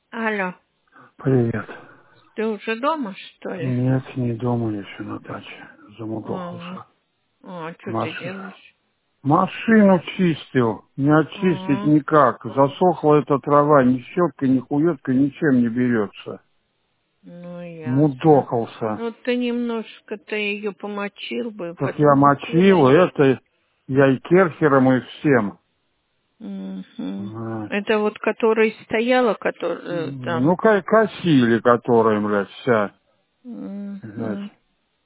Алло, Привет. ты уже дома, что ли? Нет, не дома, я еще на даче. А, Замудохался. что ты Маш... делаешь? Машину чистил. Не очистить А, никак. Засохла эта трава. Ни щеткой, ни хуеткой, ничем не берется. ну ясно. Мудохался. Ну ты немножко-то ее помочил бы, Так я потом мочил, вытирай. это я и керхером, и всем. Мгм. Вот. Это вот которая стояла, которая там. Ну, косили, которые, блядь, вся, блядь, Мгм.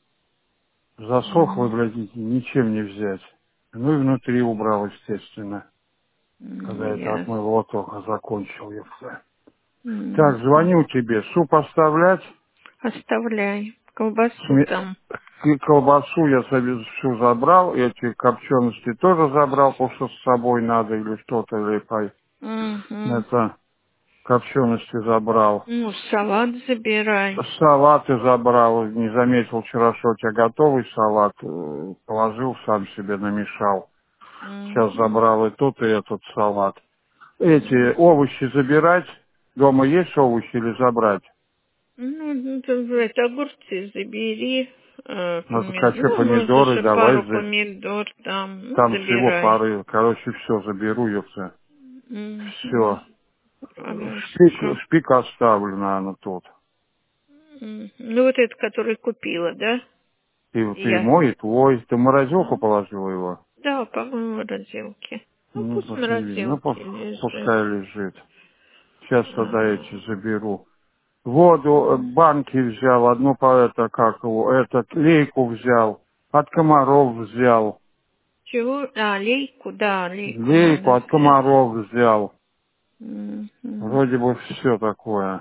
засохла, М, блядь, и ничем не взять. Ну и внутри убрал, естественно. Когда это ясно. отмыл, вот только закончил я все. Так, Мгм. звоню тебе. Суп оставлять? Оставляй. Колбасу там. Колбасу я себе всю забрал. Эти копчености тоже забрал, потому что с собой надо или что-то. Или Угу. это копчености забрал. Ну, салат забирай. Салаты забрал. Не заметил вчера, что у тебя готовый салат. Положил, сам себе намешал. Сейчас Угу. забрал и тот, и этот салат. Эти овощи забирать? Дома есть овощи или забрать? Ну, это огурцы забери, Ну, так а что, ну, можно помидоры, же пару давай, помидор там, ну, там всего забирай. пары, короче, все заберу, ёпта. Мгм. Все. Хорошо. Шпик оставлю, наверное, тот. Ну, вот этот, который купила, да? И Я. мой, и твой. Ты в морозилку положила его? Да, по-моему, в морозилке. Ну, Ну, пусть в просто не видно. Ну, морозилке лежит. пускай лежит. Сейчас тогда Ага. эти заберу. Воду, банки взял, одну по это, как его, этот, лейку взял. От комаров взял. Чего? А, лейку, да, лейку Лейку надо от взять. комаров взял. Мгм. Вроде бы все такое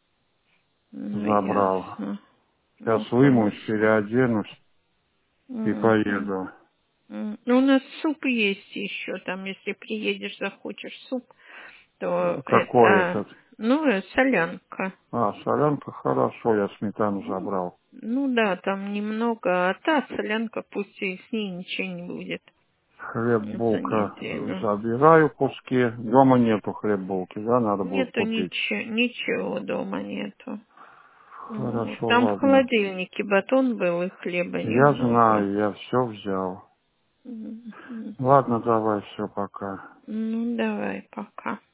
Ну, забрал. ясно. Ну, Сейчас вымоюсь, хорошо. переоденусь и Мгм. поеду. Ну, у нас суп есть еще, там, если приедешь, захочешь суп, то Какой это, этот? ну, солянка. А, солянка, хорошо, я сметану забрал. Ну да, там немного, а та солянка пусть и с ней ничего не будет Хлеб, за булка неделю. забираю куски. Дома нету хлеб, булки, да, надо будет Нету купить. ничего дома нету. Хорошо, Там в ладно. холодильнике батон был и хлеба Я немного. знаю, я все взял. Мгм. Ладно, давай, все, пока. Ну, давай, пока.